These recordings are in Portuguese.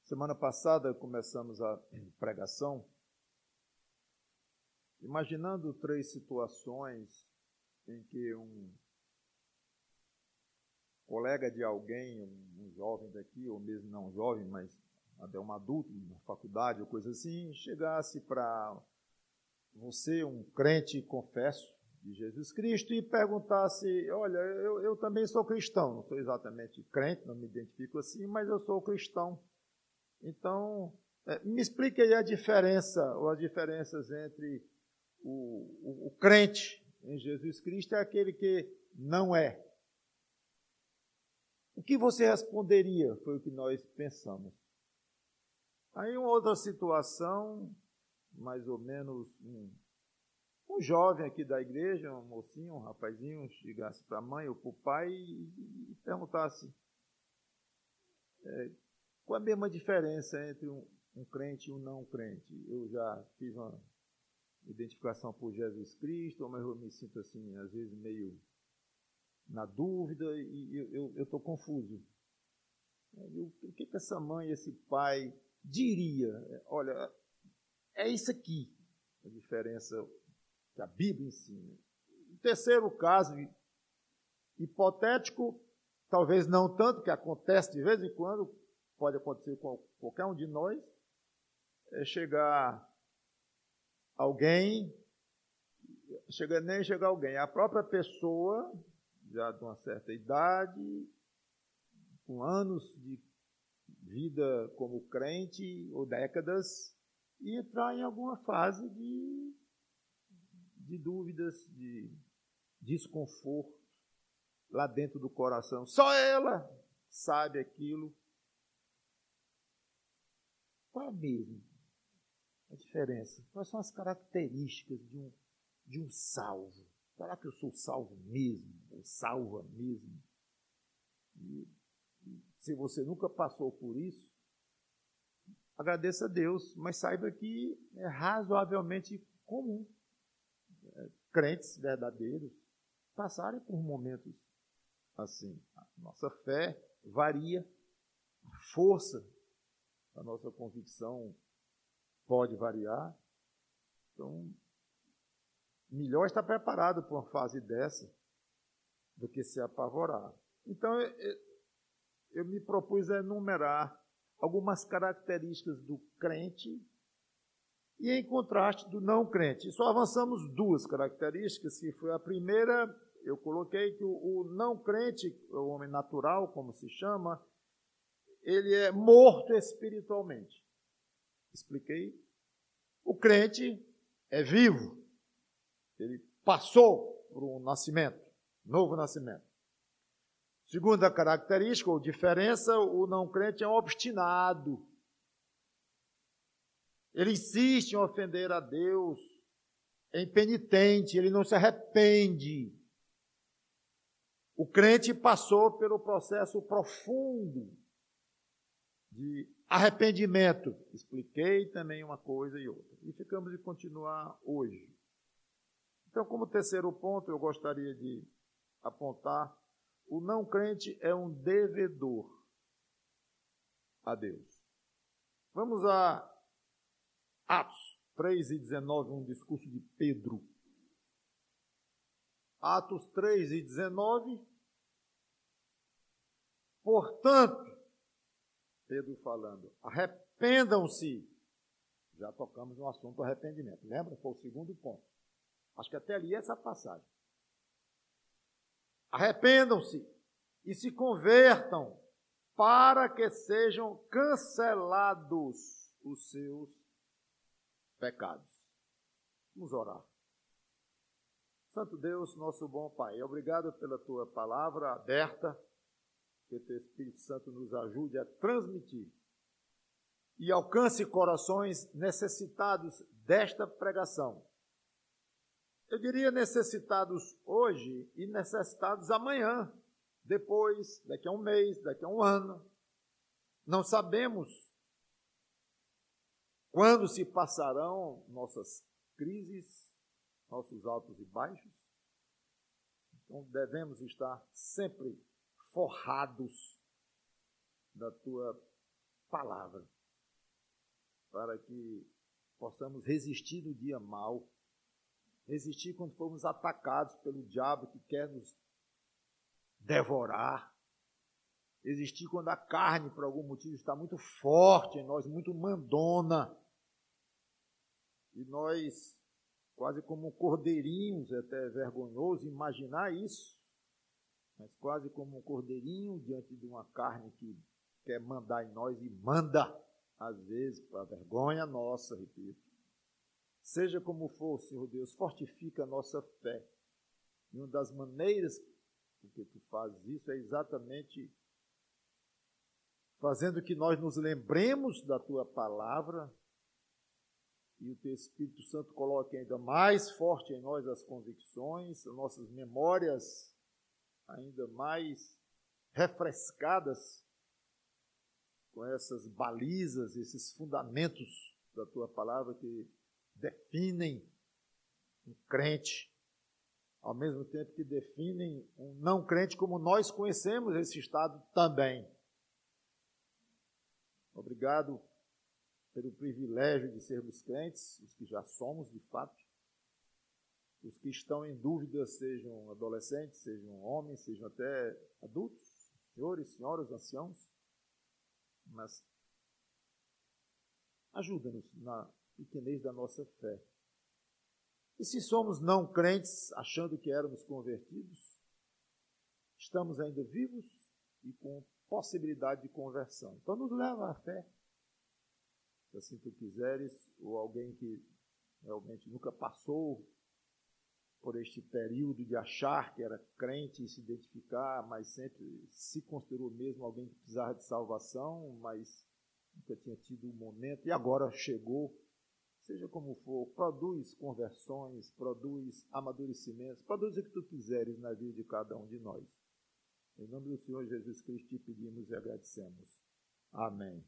Semana passada começamos a pregação, imaginando 3 situações em que um colega de alguém, um jovem daqui, ou mesmo não jovem, mas até um adulto, na faculdade ou coisa assim, chegasse para você, um crente confesso de Jesus Cristo, e perguntasse: olha, eu também sou cristão, não sou exatamente crente, não me identifico assim, mas eu sou cristão. Então, me explique aí a diferença, ou as diferenças entre o crente em Jesus Cristo e aquele que não é. O que você responderia? Foi o que nós pensamos. Aí uma outra situação, mais ou menos um jovem aqui da igreja, um mocinho, um rapazinho, chegasse para a mãe ou para o pai e perguntasse qual a mesma diferença entre um crente e um não crente. Eu já fiz uma identificação por Jesus Cristo, mas eu me sinto assim, às vezes meio na dúvida e eu estou confuso. O que essa mãe, esse pai diria? Olha, é isso aqui, a diferença que a Bíblia ensina. O terceiro caso, hipotético, talvez não tanto, que acontece de vez em quando, pode acontecer com qualquer um de nós, é chegar alguém, a própria pessoa, já de uma certa idade, com anos de vida como crente, ou décadas, e entrar em alguma fase de dúvidas, de desconforto lá dentro do coração. Só ela sabe aquilo. Qual é mesmo a diferença? Quais são as características de um salvo? Será que eu sou salvo mesmo? Ou salva mesmo? E se você nunca passou por isso, agradeça a Deus, mas saiba que é razoavelmente comum crentes verdadeiros passarem por momentos assim. A nossa fé varia, a força da nossa convicção pode variar. Então, melhor estar preparado para uma fase dessa do que se apavorar. Então, eu me propus a enumerar algumas características do crente e em contraste do não crente. E só avançamos 2 características, que foi a primeira, eu coloquei que o não crente, o homem natural, como se chama, ele é morto espiritualmente. Expliquei. O crente é vivo. Ele passou por um nascimento, novo nascimento. Segunda característica, ou diferença, o não crente é obstinado. Ele insiste em ofender a Deus, é impenitente, ele não se arrepende. O crente passou pelo processo profundo de arrependimento. Expliquei também uma coisa e outra. E ficamos de continuar hoje. Então, como terceiro ponto, eu gostaria de apontar: o não crente é um devedor a Deus. Vamos a Atos 3:19, um discurso de Pedro. Atos 3:19. Portanto, Pedro falando, arrependam-se. Já tocamos no assunto arrependimento. Lembra? Foi o segundo ponto. Acho que até ali essa passagem. Arrependam-se e se convertam para que sejam cancelados os seus pecados. Vamos orar. Santo Deus, nosso bom Pai, obrigado pela Tua palavra aberta, que o Teu Espírito Santo nos ajude a transmitir e alcance corações necessitados desta pregação. Eu diria necessitados hoje e necessitados amanhã, depois, daqui a um mês, daqui a um ano. Não sabemos quando se passarão nossas crises, nossos altos e baixos. Então devemos estar sempre forrados da Tua palavra. para que possamos resistir no dia mau, resistir quando formos atacados pelo diabo que quer nos devorar, resistir quando a carne, por algum motivo, está muito forte em nós, muito mandona, e nós, quase como cordeirinhos, é até vergonhoso imaginar isso, mas quase como um cordeirinho diante de uma carne que quer mandar em nós e manda, às vezes, para vergonha nossa, repito. Seja como for, Senhor Deus, fortifica a nossa fé. E uma das maneiras que tu fazes isso é exatamente fazendo que nós nos lembremos da tua palavra e o teu Espírito Santo coloque ainda mais forte em nós as convicções, as nossas memórias ainda mais refrescadas com essas balizas, esses fundamentos da tua palavra que definem um crente, ao mesmo tempo que definem um não crente, como nós conhecemos esse estado também. Obrigado pelo privilégio de sermos crentes, os que já somos de fato, os que estão em dúvida, sejam adolescentes, sejam homens, sejam até adultos, senhores, senhoras, anciãos, mas ajuda-nos na pequenez da nossa fé. E se somos não crentes, achando que éramos convertidos, estamos ainda vivos e com possibilidade de conversão. Então nos leva à fé, se assim tu quiseres, ou alguém que realmente nunca passou por este período de achar que era crente e se identificar, mas sempre se considerou mesmo alguém que precisava de salvação, mas nunca tinha tido um momento e agora chegou. Seja como for, produz conversões, produz amadurecimentos, produz o que tu quiseres na vida de cada um de nós. Em nome do Senhor Jesus Cristo te pedimos e agradecemos. Amém.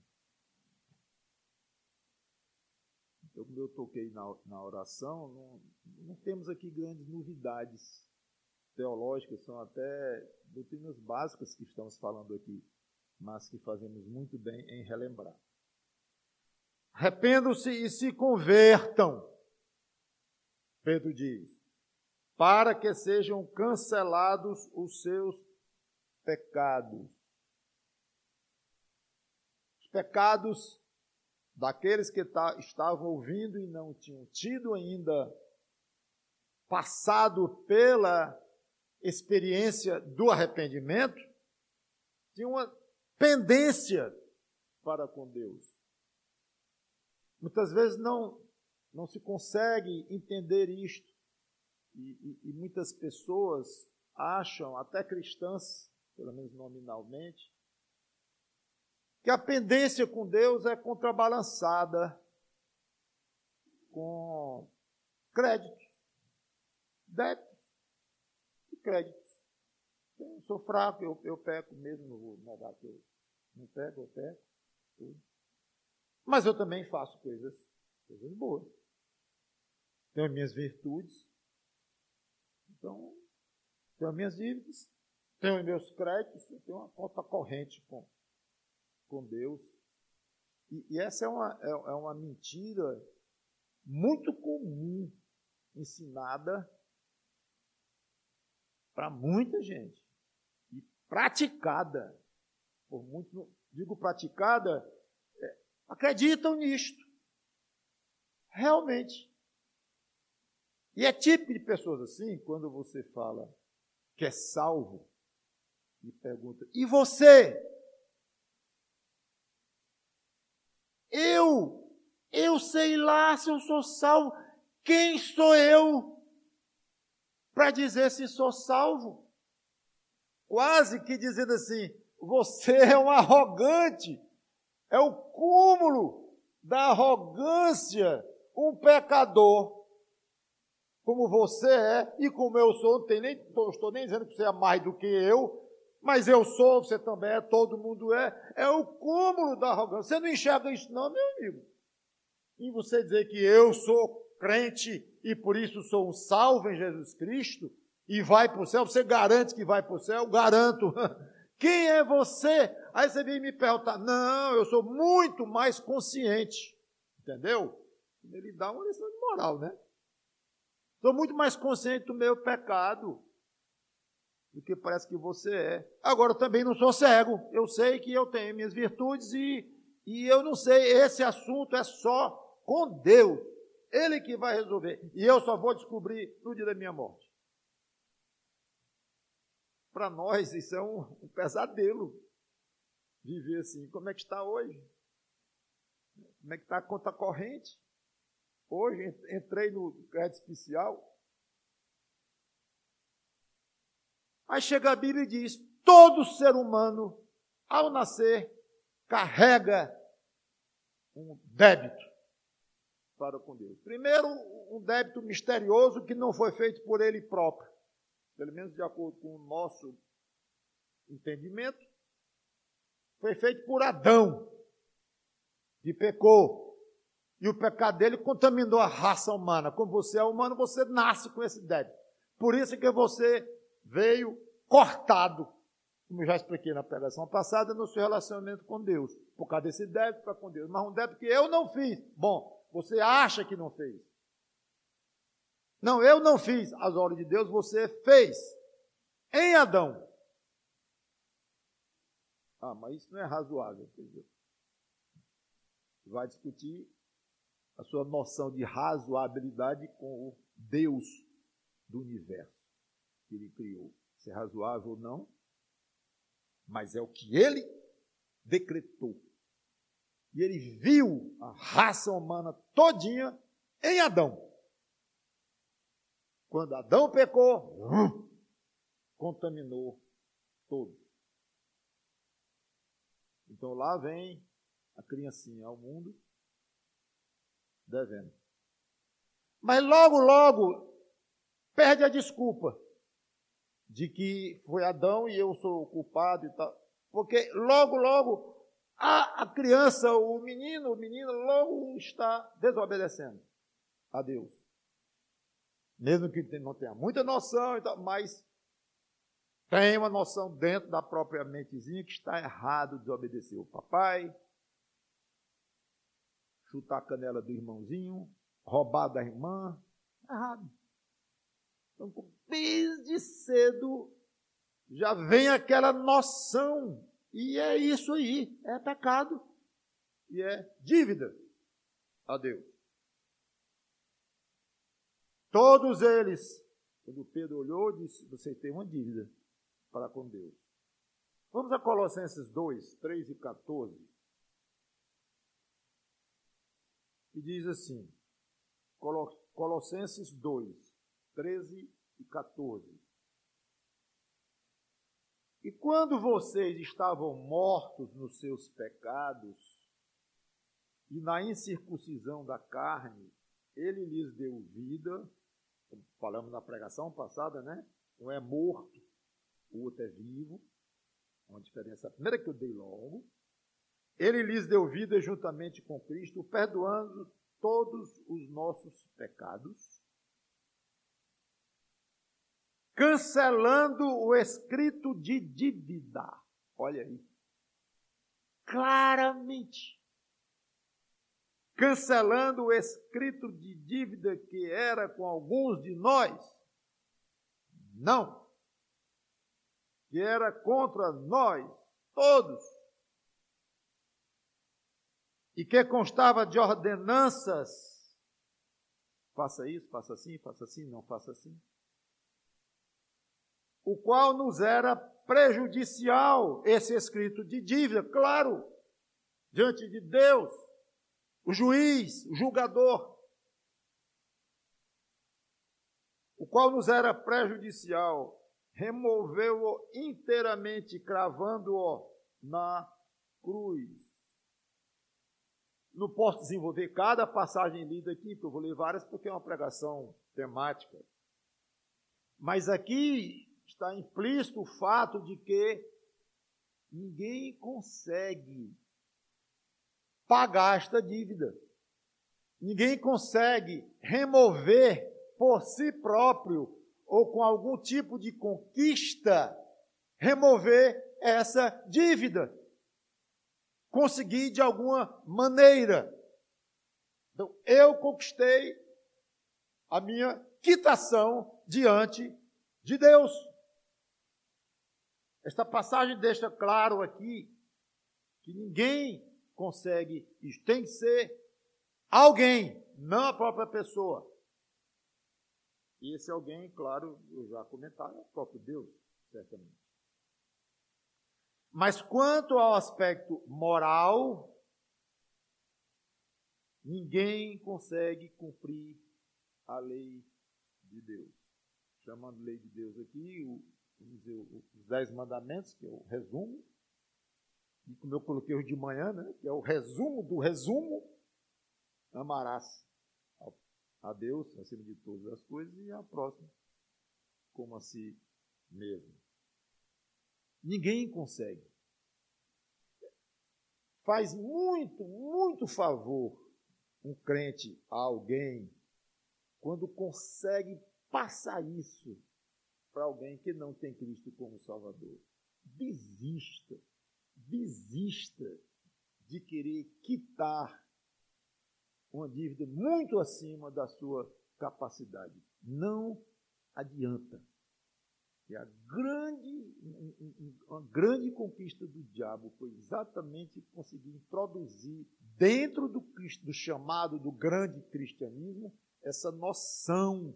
Então, como eu toquei na oração, não temos aqui grandes novidades teológicas, são até doutrinas básicas que estamos falando aqui, mas que fazemos muito bem em relembrar. Arrependam-se e se convertam, Pedro diz, para que sejam cancelados os seus pecados. Os pecados daqueles que estavam ouvindo e não tinham tido ainda passado pela experiência do arrependimento, tinham uma pendência para com Deus. Muitas vezes não se consegue entender isto. E muitas pessoas acham, até cristãs, pelo menos nominalmente, que a pendência com Deus é contrabalançada com crédito, débito e crédito. Eu sou fraco, eu peco mesmo, não vou negar que eu não peco, eu peco. Tudo. Mas eu também faço coisas boas. Tenho as minhas virtudes. Então, tenho as minhas dívidas, tenho os meus créditos, eu tenho uma conta corrente com Deus. E essa é uma mentira muito comum, ensinada para muita gente. E praticada por muitos. Digo praticada, acreditam nisto. Realmente. E é típico de pessoas assim, quando você fala que é salvo, e pergunta, e você? Eu sei lá se eu sou salvo. Quem sou eu para dizer se sou salvo? Quase que dizendo assim, você é um arrogante. É o cúmulo da arrogância, um pecador, como você é e como eu sou. Não estou nem dizendo que você é mais do que eu, mas eu sou, você também é, todo mundo é. É o cúmulo da arrogância. Você não enxerga isso não, meu amigo? E você dizer que eu sou crente e por isso sou um salvo em Jesus Cristo e vai para o céu, você garante que vai para o céu? Garanto. Quem é você? Aí você vem me perguntar, não, eu sou muito mais consciente Entendeu? Ele dá uma lição de moral, né? Estou muito mais consciente do meu pecado do que parece que você é. Agora, eu também não sou cego. Eu sei que eu tenho minhas virtudes e eu não sei, esse assunto é só com Deus. Ele que vai resolver. E eu só vou descobrir no dia da minha morte. Para nós, isso é um pesadelo. Viver assim. Como é que está hoje? Como é que está a conta corrente? Hoje entrei no crédito especial. Aí chega a Bíblia e diz, todo ser humano, ao nascer, carrega um débito para com Deus. Primeiro, um débito misterioso que não foi feito por ele próprio. Pelo menos de acordo com o nosso entendimento. Foi feito por Adão, que pecou. E o pecado dele contaminou a raça humana. Como você é humano, você nasce com esse débito. Por isso que você veio cortado, como eu já expliquei na pregação passada, no seu relacionamento com Deus. Por causa desse débito para com Deus. Mas um débito que eu não fiz. Bom, você acha que não fez. Não, eu não fiz. As ordens de Deus você fez. Em Adão. Ah, mas isso não é razoável. Vai discutir a sua noção de razoabilidade com o Deus do universo que ele criou. Se é razoável ou não, mas é o que ele decretou. E ele viu a raça humana todinha em Adão. Quando Adão pecou, contaminou todos. Então lá vem a criancinha ao mundo devendo. Mas logo, logo, perde a desculpa de que foi Adão e eu sou o culpado e tal. Porque logo, logo, a criança, o menino, logo está desobedecendo a Deus. Mesmo que não tenha muita noção e tal, mas tem uma noção dentro da própria mentezinha que está errado desobedecer o papai, chutar a canela do irmãozinho, roubar da irmã, errado. Então, desde cedo, já vem aquela noção, e é isso aí, é pecado, e é dívida a Deus. Todos eles, quando Pedro olhou, disse, você tem uma dívida para com Deus. Vamos a Colossenses 2, 3 e 14. E diz assim, Colossenses 2, 13 e 14. E quando vocês estavam mortos nos seus pecados e na incircuncisão da carne, ele lhes deu vida, como falamos na pregação passada, né? Um é morto, o outro é vivo. Uma diferença, a primeira que eu dei logo. Ele lhes deu vida juntamente com Cristo, perdoando todos os nossos pecados, cancelando o escrito de dívida. Olha aí. Claramente. Cancelando o escrito de dívida que era com alguns de nós. Não. Que era contra nós, todos. E que constava de ordenanças. Faça isso, faça assim, não faça assim. O qual nos era prejudicial, esse escrito de dívida, claro, diante de Deus, o juiz, o julgador. O qual nos era prejudicial, removeu-o inteiramente, cravando-o na cruz. Não posso desenvolver cada passagem lida aqui, porque eu vou ler várias, porque é uma pregação temática. Mas aqui está implícito o fato de que ninguém consegue pagar esta dívida. Ninguém consegue remover por si próprio ou com algum tipo de conquista, remover essa dívida. Conseguir de alguma maneira. Então, eu conquistei a minha quitação diante de Deus. Esta passagem deixa claro aqui que ninguém consegue isso. Tem que ser alguém, não a própria pessoa. E esse alguém, claro, eu já comentava, é o próprio Deus, certamente. Mas quanto ao aspecto moral, ninguém consegue cumprir a lei de Deus. Chamando lei de Deus aqui, os 10 mandamentos, que é o resumo, e como eu coloquei hoje de manhã, né, que é o resumo do resumo, amarás a Deus acima de todas as coisas e a próxima como a si mesmo. Ninguém consegue. Faz muito favor um crente a alguém quando consegue passar isso para alguém que não tem Cristo como Salvador. Desista de querer quitar uma dívida muito acima da sua capacidade. Não adianta. E uma grande conquista do diabo foi exatamente conseguir introduzir dentro do chamado do grande cristianismo essa noção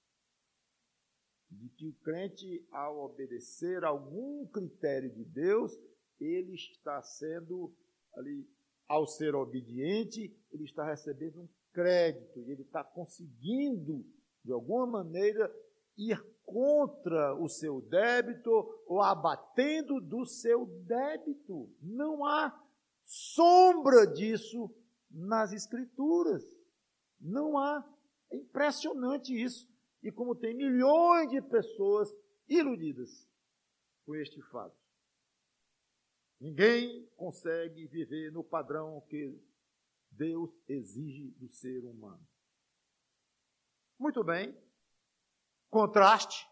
de que o crente, ao obedecer a algum critério de Deus, ele está sendo ali, ao ser obediente, ele está recebendo um crédito, e ele está conseguindo, de alguma maneira, ir contra o seu débito ou abatendo do seu débito. Não há sombra disso nas Escrituras. Não há. É impressionante isso. E como tem milhões de pessoas iludidas com este fato. Ninguém consegue viver no padrão que Deus exige do ser humano. Muito bem. Contraste.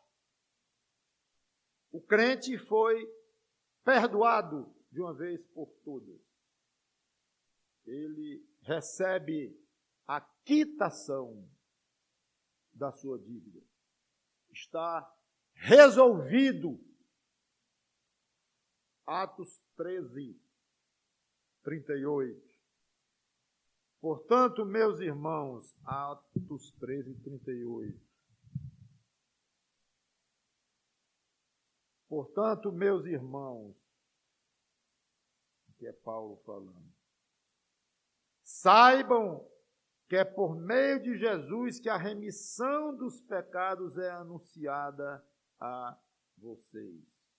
O crente foi perdoado de uma vez por todas. Ele recebe a quitação da sua dívida. Está resolvido. Atos 13, 38. Portanto, meus irmãos, Atos 13, 38. Portanto, meus irmãos, que é Paulo falando, saibam que é por meio de Jesus que a remissão dos pecados é anunciada a vocês.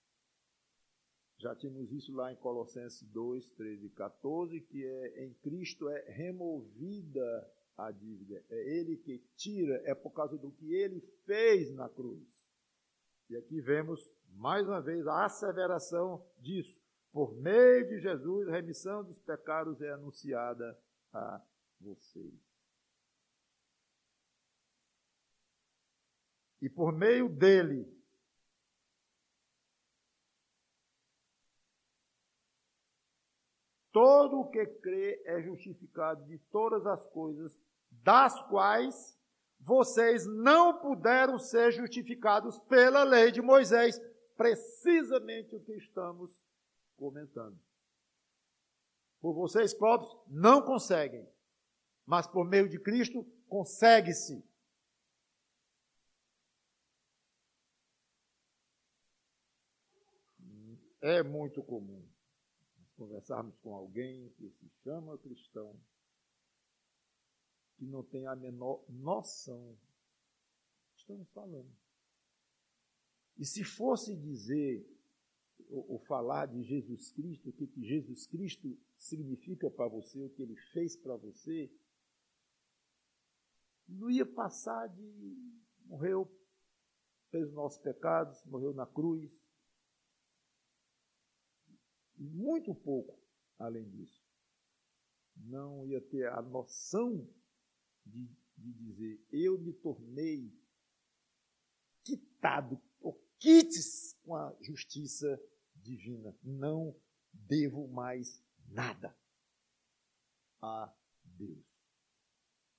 Já tínhamos isso lá em Colossenses 2, 13 e 14, que em Cristo é removida a dívida. É Ele que tira, é por causa do que Ele fez na cruz. E aqui vemos, mais uma vez, a asseveração disso. Por meio de Jesus, a remissão dos pecados é anunciada a vocês. E por meio dele, todo o que crê é justificado de todas as coisas, das quais vocês não puderam ser justificados pela lei de Moisés. Precisamente o que estamos comentando. Por vocês próprios não conseguem, mas por meio de Cristo consegue-se. É muito comum conversarmos com alguém que se chama cristão, que não tem a menor noção do que estamos falando. E se fosse dizer ou falar de Jesus Cristo, o que Jesus Cristo significa para você, o que Ele fez para você, não ia passar de morreu, fez os nossos pecados, morreu na cruz. Muito pouco além disso. Não ia ter a noção de dizer, eu me tornei quitado, ou quites com a justiça divina. Não devo mais nada a Deus.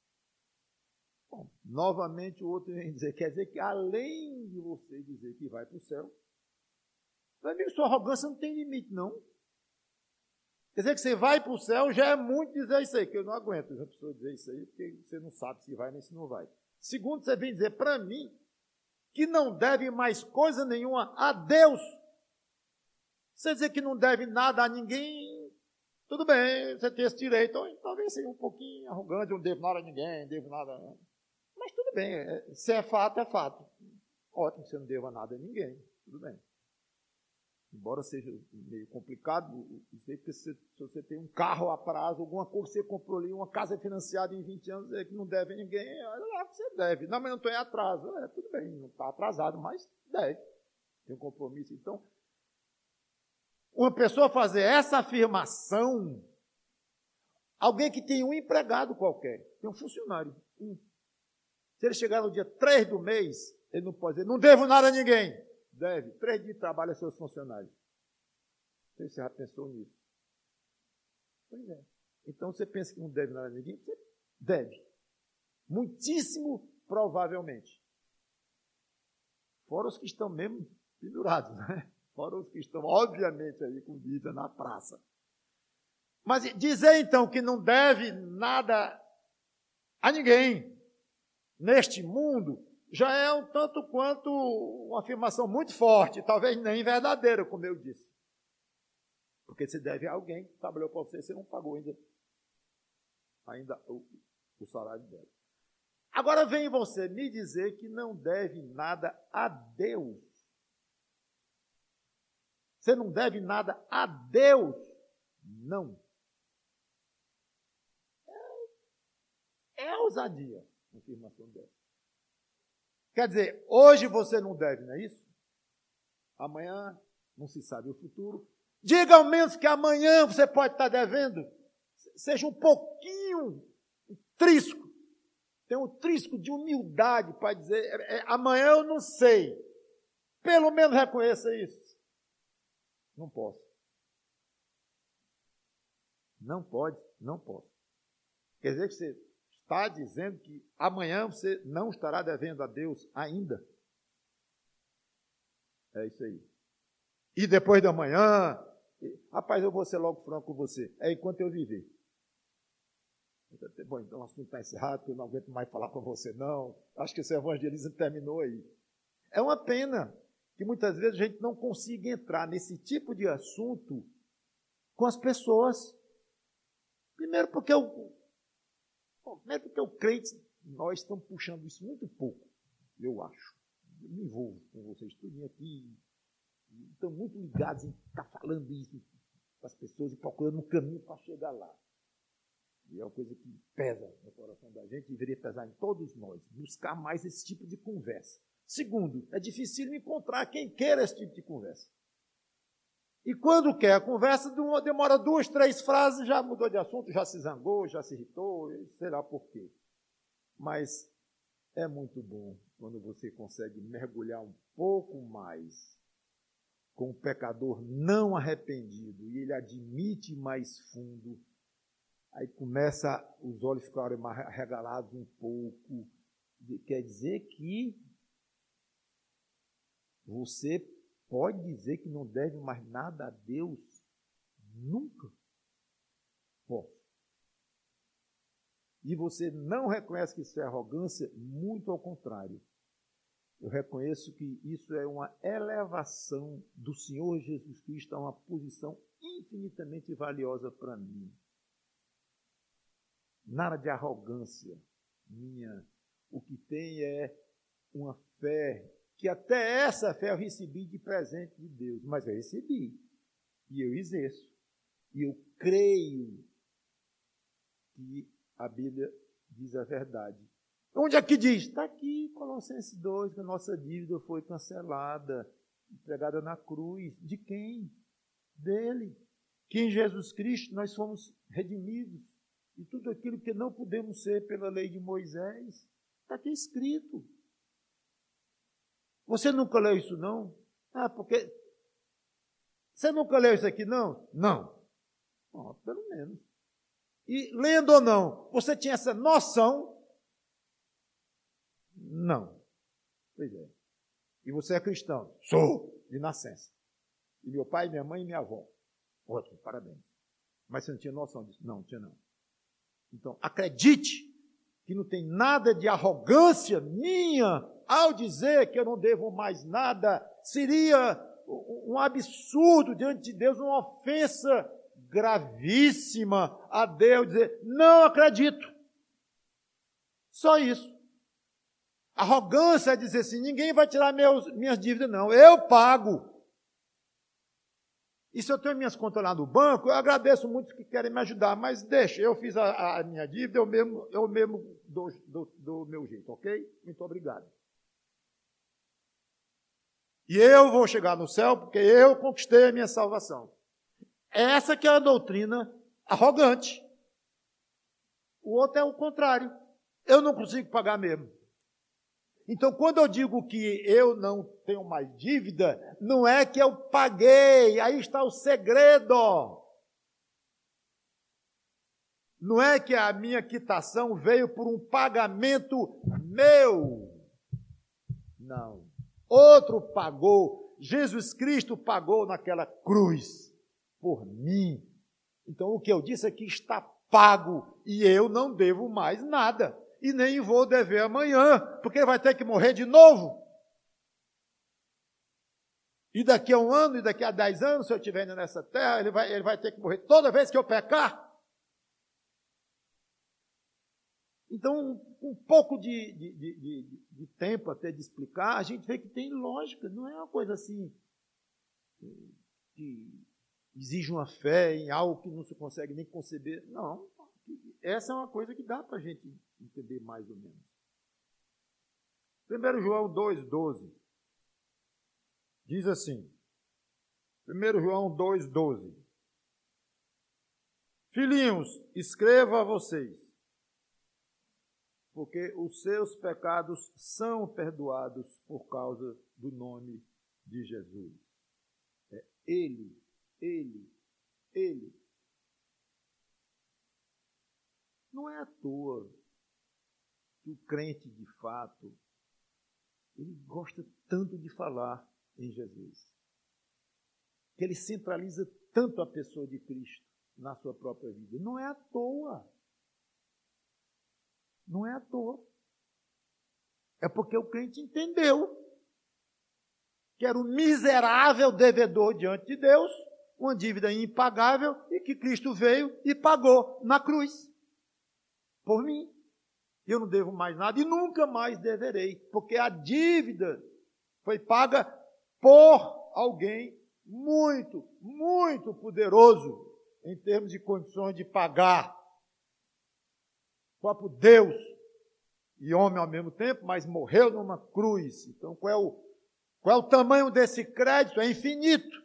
Novamente o outro vem dizer, quer dizer que além de você dizer que vai para o céu, meu amigo, sua arrogância não tem limite, não. Quer dizer que você vai para o céu, já é muito dizer isso aí, que eu não aguento a pessoa dizer isso aí, porque você não sabe se vai nem se não vai. Segundo, você vem dizer para mim que não deve mais coisa nenhuma a Deus. Você dizer que não deve nada a ninguém, tudo bem, você tem esse direito. Talvez seja um pouquinho arrogante, eu não devo nada a ninguém, não devo nada. Mas tudo bem, se é fato, é fato. Ótimo que você não deva nada a ninguém, tudo bem. Embora seja meio complicado, porque se você tem um carro a prazo, alguma coisa que você comprou ali, uma casa financiada em 20 anos, que não deve a ninguém, olha lá que você deve. Não, mas não estou em atraso. Tudo bem, não está atrasado, mas deve. Tem um compromisso. Então, uma pessoa fazer essa afirmação, alguém que tem um empregado qualquer, tem um funcionário, se ele chegar no dia 3 do mês, ele não pode dizer, não devo nada a ninguém. Deve. 3 dias de trabalho a seus funcionários. Você já pensou nisso? Pois é. Então, você pensa que não deve nada a ninguém? Você deve. Muitíssimo provavelmente. Fora os que estão mesmo pendurados, né? Fora os que estão, obviamente, aí com vida na praça. Mas dizer, então, que não deve nada a ninguém neste mundo, já é um tanto quanto uma afirmação muito forte, talvez nem verdadeira, como eu disse. Porque se deve a alguém que trabalhou para você não pagou ainda o salário dela. Agora vem você me dizer que não deve nada a Deus. Você não deve nada a Deus. Não. É ousadia a afirmação dela. Quer dizer, hoje você não deve, não é isso? Amanhã não se sabe o futuro. Diga ao menos que amanhã você pode estar devendo. Seja um pouquinho trisco. Tem um trisco de humildade para dizer, amanhã eu não sei. Pelo menos reconheça isso. Não posso. Não pode, não posso. Quer dizer que você está dizendo que amanhã você não estará devendo a Deus ainda. É isso aí. E depois da manhã, rapaz, eu vou ser logo franco com você. É enquanto eu viver. Bom, então o assunto está encerrado, porque eu não aguento mais falar com você, não. Acho que esse evangelismo terminou aí. É uma pena que muitas vezes a gente não consiga entrar nesse tipo de assunto com as pessoas. Primeiro porque o crente, nós estamos puxando isso muito pouco, eu acho. Eu me envolvo com vocês, tudinho aqui. Estão muito ligados em estar falando isso para as pessoas e procurando um caminho para chegar lá. E é uma coisa que pesa no coração da gente, deveria pesar em todos nós, buscar mais esse tipo de conversa. Segundo, é difícil encontrar quem queira esse tipo de conversa. E quando quer a conversa, demora 2, 3 frases, já mudou de assunto, já se zangou, já se irritou, sei lá por quê. Mas é muito bom quando você consegue mergulhar um pouco mais com o pecador não arrependido, e ele admite mais fundo. Aí começa, os olhos ficarem mais arregalados um pouco. Quer dizer que você pode dizer que não deve mais nada a Deus? Nunca. Posso. E você não reconhece que isso é arrogância? Muito ao contrário. Eu reconheço que isso é uma elevação do Senhor Jesus Cristo a uma posição infinitamente valiosa para mim. Nada de arrogância minha. O que tem é uma fé, que até essa fé eu recebi de presente de Deus, mas eu recebi, e eu exerço, e eu creio que a Bíblia diz a verdade. Onde é que diz? Está aqui, Colossenses 2, que a nossa dívida foi cancelada, entregada na cruz. De quem? Dele. Que em Jesus Cristo nós fomos redimidos. E tudo aquilo que não podemos ser pela lei de Moisés, está aqui escrito. Você nunca leu isso, não? Porque... Você nunca leu isso aqui, não? Não. Pelo menos. E lendo ou não, você tinha essa noção Não. Pois é. E você é cristão? Sou, de nascença. E meu pai, minha mãe e minha avó. Ótimo, parabéns. Mas você não tinha noção disso? Não, não tinha não. Então, acredite que não tem nada de arrogância minha ao dizer que eu não devo mais nada. Seria um absurdo diante de Deus, uma ofensa gravíssima a Deus dizer, não acredito. Só isso. Arrogância é dizer assim, ninguém vai tirar minhas dívidas, não. Eu pago. E se eu tenho minhas contas lá no banco, eu agradeço muito que querem me ajudar, mas deixa, eu fiz a minha dívida, eu mesmo dou meu jeito, ok? Muito obrigado. E eu vou chegar no céu porque eu conquistei a minha salvação. Essa que é a doutrina arrogante. O outro é o contrário. Eu não consigo pagar mesmo. Então, quando eu digo que eu não tenho mais dívida, não é que eu paguei, aí está o segredo. Não é que a minha quitação veio por um pagamento meu. Não. Outro pagou. Jesus Cristo pagou naquela cruz por mim. Então, o que eu disse é que está pago e eu não devo mais nada. E nem vou dever amanhã, porque ele vai ter que morrer de novo. E daqui a 1 ano, e daqui a 10 anos, se eu estiver ainda nessa terra, ele vai ter que morrer toda vez que eu pecar. Então, um pouco de tempo até de explicar, a gente vê que tem lógica, não é uma coisa assim que exige uma fé em algo que não se consegue nem conceber. Não, essa é uma coisa que dá para a gente entender mais ou menos. 1 João 2,12 diz assim, 1 João 2,12 Filhinhos, escrevo a vocês, porque os seus pecados são perdoados por causa do nome de Jesus. É Ele. Não é à toa que o crente, de fato, ele gosta tanto de falar em Jesus. Que ele centraliza tanto a pessoa de Cristo na sua própria vida. Não é à toa. Não é à toa. É porque o crente entendeu que era um miserável devedor diante de Deus, uma dívida impagável, e que Cristo veio e pagou na cruz por mim. Eu não devo mais nada e nunca mais deverei, porque a dívida foi paga por alguém muito, muito poderoso em termos de condições de pagar. O próprio Deus e homem ao mesmo tempo, mas morreu numa cruz. Então, qual é o tamanho desse crédito? É infinito.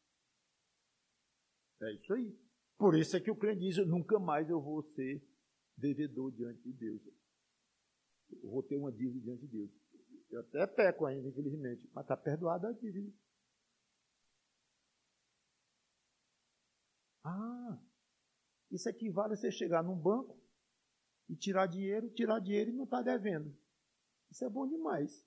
É isso aí. Por isso é que o crente diz, nunca mais eu vou ser devedor diante de Deus. Eu vou ter uma dívida diante de Deus. Eu até peco ainda, infelizmente, mas está perdoada a dívida. Isso equivale a você chegar num banco e tirar dinheiro e não está devendo. Isso é bom demais.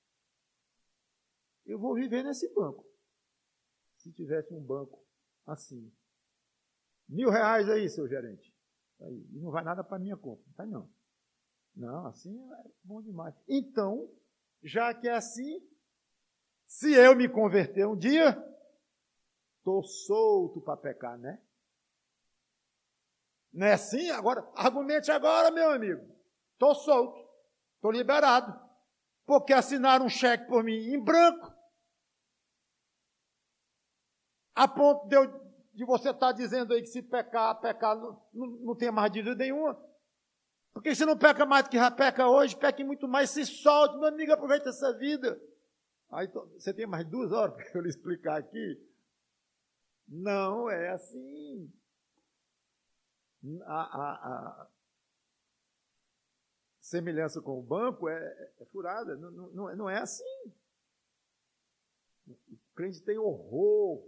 Eu vou viver nesse banco. Se tivesse um banco assim. R$1.000 aí, seu gerente. Aí, e não vai nada para a minha conta. Não vai não. Não, assim é bom demais. Então, já que é assim, se eu me converter um dia, estou solto para pecar, né? Não é assim? Agora, argumente agora, meu amigo. Estou solto. Estou liberado. Porque assinaram um cheque por mim em branco. A ponto de você estar dizendo aí que se pecar não tem mais dívida nenhuma. Porque se não peca mais do que já peca hoje, peque muito mais, se solte, meu amigo, aproveita essa vida. Aí você tem mais 2 horas para eu lhe explicar aqui? Não é assim. A semelhança com o banco é furada, não é assim. O crente tem horror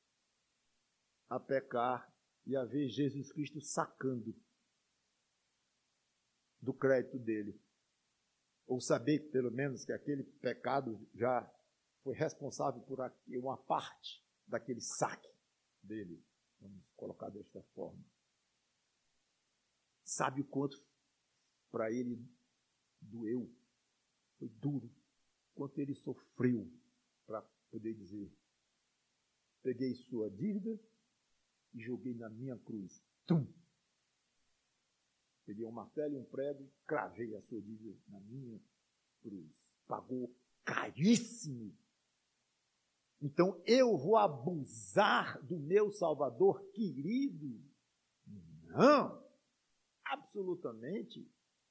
a pecar e a ver Jesus Cristo sacando do crédito dele. ou saber, pelo menos, que aquele pecado já foi responsável por uma parte daquele saque dele. Vamos colocar desta forma. Sabe o quanto para ele doeu? Foi duro. Quanto ele sofreu para poder dizer: peguei sua dívida e joguei na minha cruz. Tum! Peguei um martelo e um prego e cravei a sua dívida na minha cruz. Pagou caríssimo. Então eu vou abusar do meu Salvador querido? Não! Absolutamente.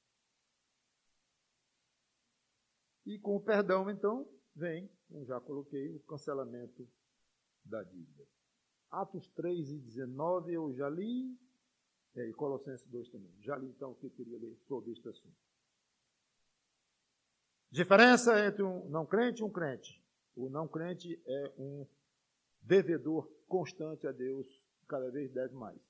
E com o perdão, então, vem, como já coloquei, o cancelamento da dívida. Atos 3 e 19 eu já li, e Colossenses 2 também. Já li, então, o que eu queria ler sobre este assunto. Diferença entre um não crente e um crente. O não crente é um devedor constante a Deus, cada vez deve mais.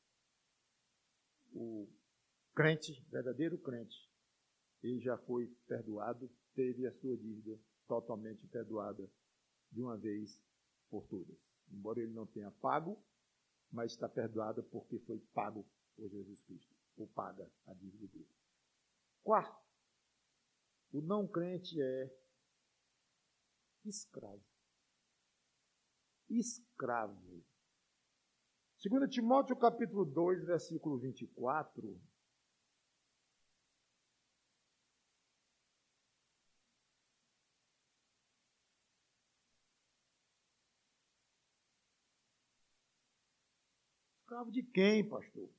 O crente, verdadeiro crente, ele já foi perdoado, teve a sua dívida totalmente perdoada de uma vez por todas. Embora ele não tenha pago, mas está perdoado porque foi pago por Jesus Cristo, ou paga a dívida dele. Quarto, o não crente é escravo. Escravo. 2 Timóteo capítulo 2, versículo 24. Escravo de quem, pastor?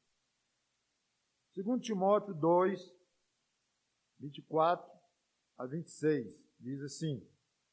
2 Timóteo 2, 24 a 26, diz assim: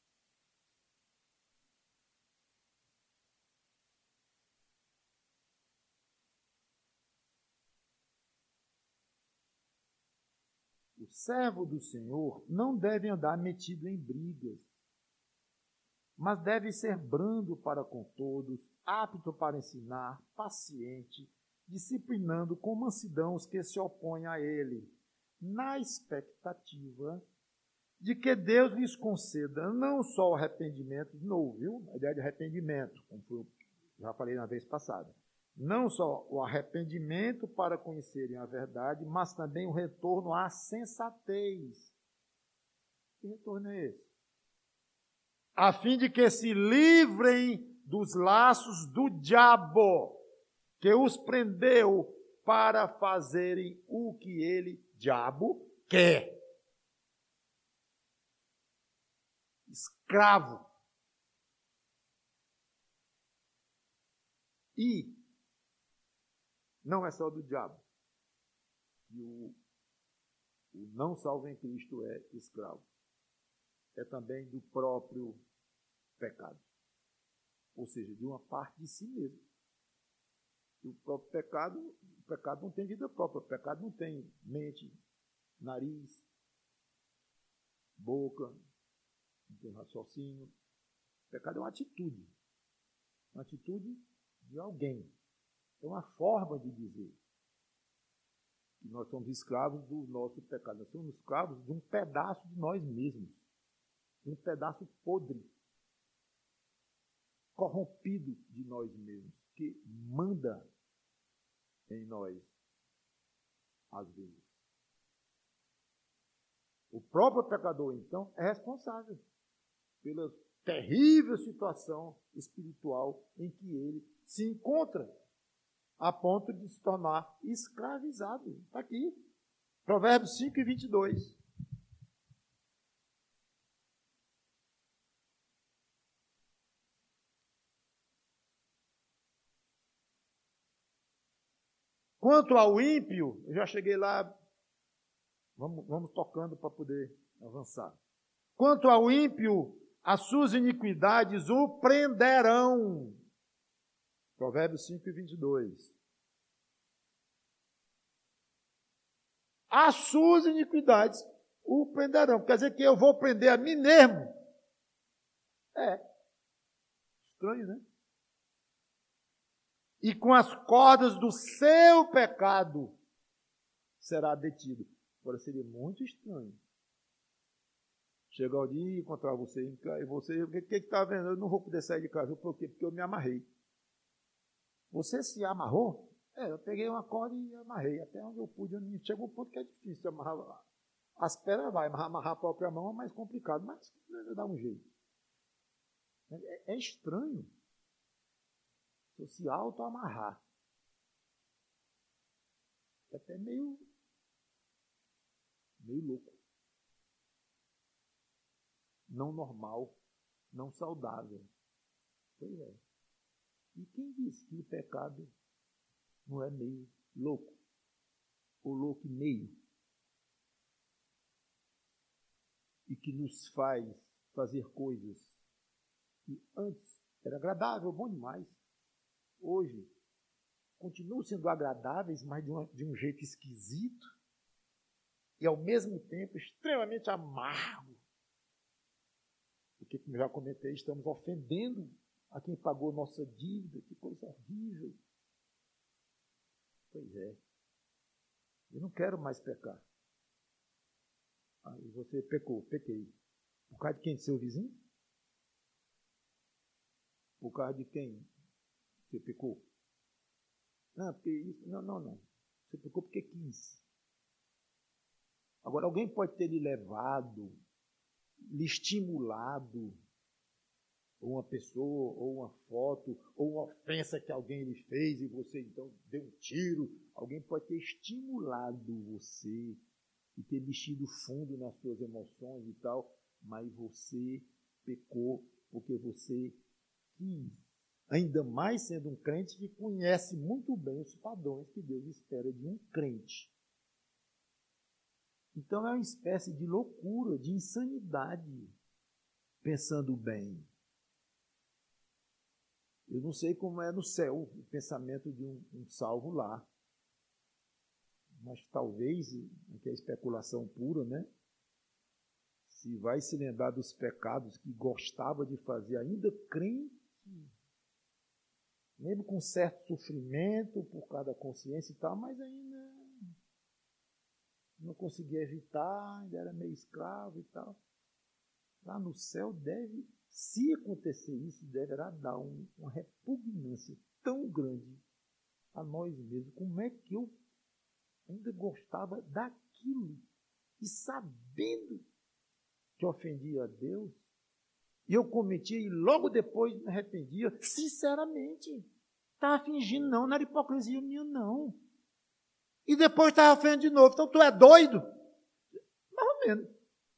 o servo do Senhor não deve andar metido em brigas, mas deve ser brando para com todos, apto para ensinar, paciente, disciplinando com mansidão os que se opõem a ele, na expectativa de que Deus lhes conceda não só o arrependimento, de novo, viu? A ideia de arrependimento, como eu já falei na vez passada. Não só o arrependimento para conhecerem a verdade, mas também o retorno à sensatez. Que retorno é esse? A fim de que se livrem dos laços do diabo, que os prendeu para fazerem o que ele, diabo, quer. Escravo. E não é só do diabo. E o não salvo em Cristo é escravo. É também do próprio pecado. Ou seja, de uma parte de si mesmo. E o próprio pecado, o pecado não tem vida própria. O pecado não tem mente, nariz, boca, não tem raciocínio. O pecado é uma atitude. Uma atitude de alguém. É uma forma de dizer que nós somos escravos do nosso pecado. Nós somos escravos de um pedaço de nós mesmos. De um pedaço podre, corrompido de nós mesmos, que manda em nós, às vezes. O próprio pecador, então, é responsável pela terrível situação espiritual em que ele se encontra, a ponto de se tornar escravizado. Está aqui, Provérbios 5 e 22. Quanto ao ímpio, eu já cheguei lá, vamos tocando para poder avançar. Quanto ao ímpio, as suas iniquidades o prenderão. Provérbios 5 e 22. As suas iniquidades o prenderão. Quer dizer que eu vou prender a mim mesmo. É. Estranho, né? E com as cordas do seu pecado será detido. Agora seria muito estranho Chegar o dia e encontrar você em casa, e você, o que está vendo? Eu não vou poder sair de casa. Por quê? Porque eu me amarrei. Você se amarrou? Eu peguei uma corda e amarrei. Até onde eu pude. Chega um ponto que é difícil amarrar. As pernas vai, mas amarrar a própria mão é mais complicado, mas dá um jeito. É estranho. Se auto-amarrar. É até meio louco. Não normal, não saudável. Pois é. E quem diz que o pecado não é meio louco? Ou louco e meio? E que nos faz fazer coisas que antes era agradável, bom demais. Hoje, continuam sendo agradáveis, mas de um jeito esquisito e, ao mesmo tempo, extremamente amargo. Porque, como já comentei, estamos ofendendo a quem pagou nossa dívida. Que coisa horrível. Pois é. Eu não quero mais pecar. Aí você pecou, pequei. Por causa de quem? Seu vizinho? Por causa de quem você pecou? Não, porque isso. Não. Você pecou porque quis. Agora, alguém pode ter lhe levado, lhe estimulado, ou uma pessoa, ou uma foto, ou uma ofensa que alguém lhe fez e você então deu um tiro. Alguém pode ter estimulado você e ter mexido fundo nas suas emoções e tal, mas você pecou porque você quis. Ainda mais sendo um crente que conhece muito bem os padrões que Deus espera de um crente. Então é uma espécie de loucura, de insanidade, pensando bem. Eu não sei como é no céu o pensamento de um salvo lá. Mas talvez, que é especulação pura, né? Se vai se lembrar dos pecados que gostava de fazer, ainda crente, mesmo com certo sofrimento por causa da consciência e tal, mas ainda não conseguia evitar, ainda era meio escravo e tal. Lá no céu deve, se acontecer isso, deverá dar uma repugnância tão grande a nós mesmos. Como é que eu ainda gostava daquilo e sabendo que ofendia a Deus, e eu cometia e logo depois me arrependia, sinceramente. Estava fingindo não era hipocrisia minha não. E depois estava ofendendo de novo. Então tu é doido? Mais ou menos.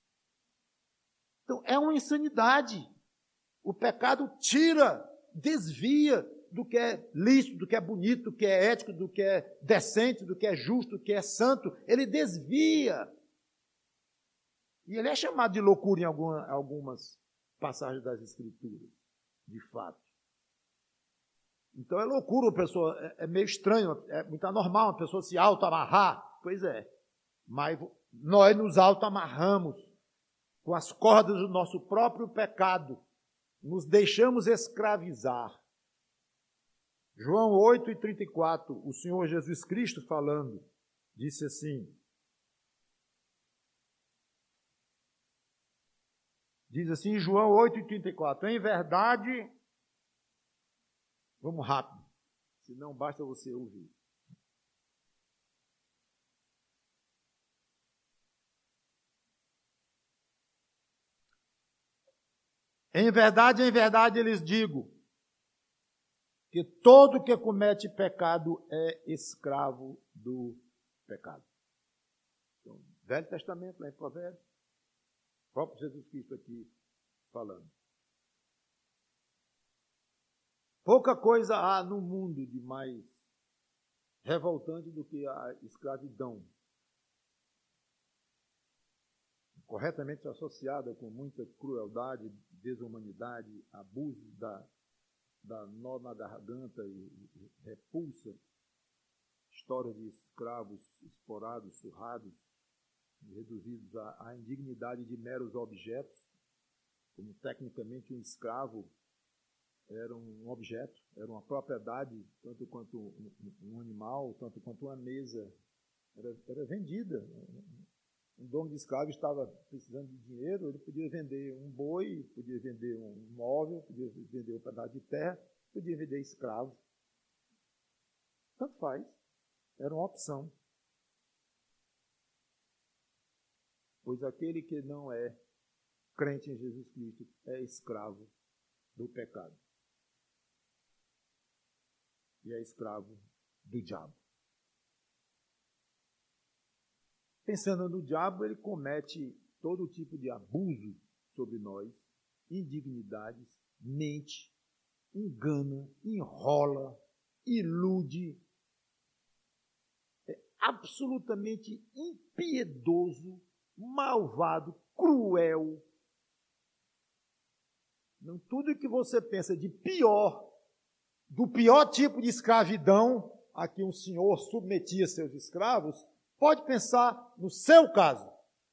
Então é uma insanidade. O pecado tira, desvia do que é lícito, do que é bonito, do que é ético, do que é decente, do que é justo, do que é santo. Ele desvia. E ele é chamado de loucura em algumas passagens das Escrituras, de fato. Então é loucura, uma pessoa, é meio estranho, é muito anormal uma pessoa se auto-amarrar. Pois é, mas nós nos auto-amarramos com as cordas do nosso próprio pecado, nos deixamos escravizar. João 8:34, o Senhor Jesus Cristo falando, disse assim, diz assim, João 8:34, em verdade, vamos rápido, senão basta você ouvir. Em verdade, lhes digo, que todo que comete pecado é escravo do pecado. Então, Velho Testamento, lá em Provérbios, o próprio Jesus Cristo aqui falando. Pouca coisa há no mundo de mais revoltante do que a escravidão, corretamente associada com muita crueldade, desumanidade, abuso da nó na garganta e repulsa, história de escravos explorados, surrados, reduzidos à indignidade de meros objetos, como tecnicamente um escravo era um objeto, era uma propriedade, tanto quanto um animal, tanto quanto uma mesa, era vendida. Um dono de escravo estava precisando de dinheiro, ele podia vender um boi, podia vender um móvel, podia vender um pedaço de terra, podia vender escravo. Tanto faz. Era uma opção. Pois aquele que não é crente em Jesus Cristo é escravo do pecado. E é escravo do diabo. Pensando no diabo, ele comete todo tipo de abuso sobre nós, indignidades, mente, engana, enrola, ilude. É absolutamente impiedoso, malvado, cruel. Não, tudo que você pensa de pior, do pior tipo de escravidão a que um senhor submetia seus escravos, pode pensar no seu caso,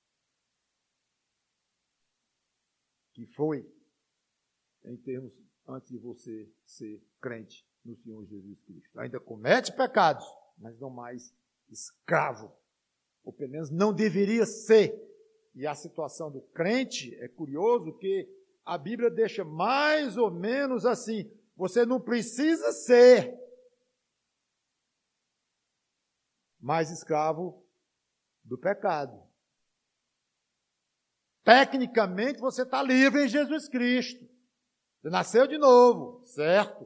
que foi, em termos, antes de você ser crente no Senhor Jesus Cristo. Ainda comete pecados, mas não mais escravo. Ou pelo menos não deveria ser. E a situação do crente é curioso que a Bíblia deixa mais ou menos assim: você não precisa ser mais escravo do pecado. Tecnicamente você está livre em Jesus Cristo. Você nasceu de novo, certo?